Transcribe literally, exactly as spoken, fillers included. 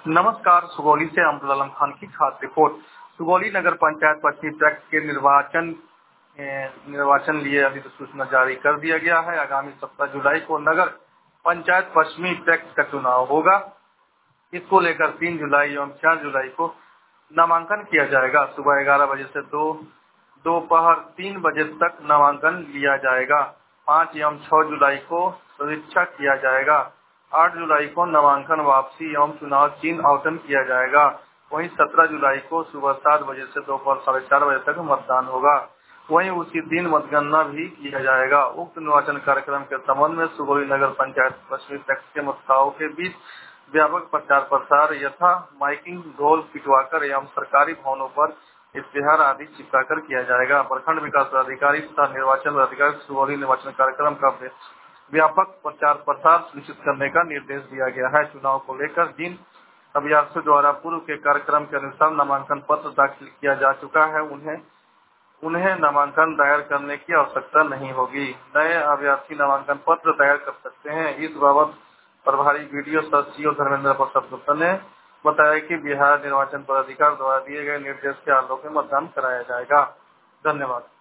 नमस्कार। सुगौली से अमरुल आलम खान की खास रिपोर्ट। सुगौली नगर पंचायत पश्चिमी ट्रैक्ट के निर्वाचन ए, निर्वाचन लिए अधिसूचना जारी कर दिया गया है। आगामी सत्रह जुलाई को नगर पंचायत पश्चिमी ट्रैक्ट का चुनाव होगा। इसको लेकर तीन जुलाई एवं चार जुलाई को नामांकन किया जाएगा। सुबह ग्यारह बजे से दो दोपहर तीन बजे तक नामांकन लिया जाएगा। पाँच एवं छह जुलाई को समीक्षा किया जाएगा। आठ जुलाई को नामांकन वापसी एवं चुनाव चिन्ह आवंटन किया जाएगा। वहीं सत्रह जुलाई को सुबह सात बजे से दोपहर साढ़े चार बजे तक मतदान होगा। वहीं उसी दिन मतगणना भी किया जाएगा। उक्त निर्वाचन कार्यक्रम के संबंध में सुगौली नगर पंचायत पश्चिमी ट्रैक्ट के मतदाताओं के बीच व्यापक प्रचार प्रसार यथा माइकिंग, ढोल पिटवाकर एवं सरकारी भवनों पर इश्तेहार आदि चिपकाकर किया जाएगा। प्रखंड विकास पदाधिकारी तथा निर्वाचन पदाधिकारी सुगौली निर्वाचन कार्यक्रम का व्यापक प्रचार प्रसार सुनिश्चित करने का निर्देश दिया गया है। चुनाव को लेकर जिन अभ्यर्थियों द्वारा पूर्व के कार्यक्रम के अनुसार नामांकन पत्र दाखिल किया जा चुका है उन्हें उन्हें नामांकन दायर करने की आवश्यकता नहीं होगी। नए अभ्यर्थी नामांकन पत्र दायर कर सकते हैं। इस बाबत प्रभारी वीडियो सीओ धर्मेंद्र प्रसाद गुप्ता ने बताया कि बिहार निर्वाचन पदाधिकारी द्वारा दिए गए निर्देश के आलोक में मतदान कराया जाएगा। धन्यवाद।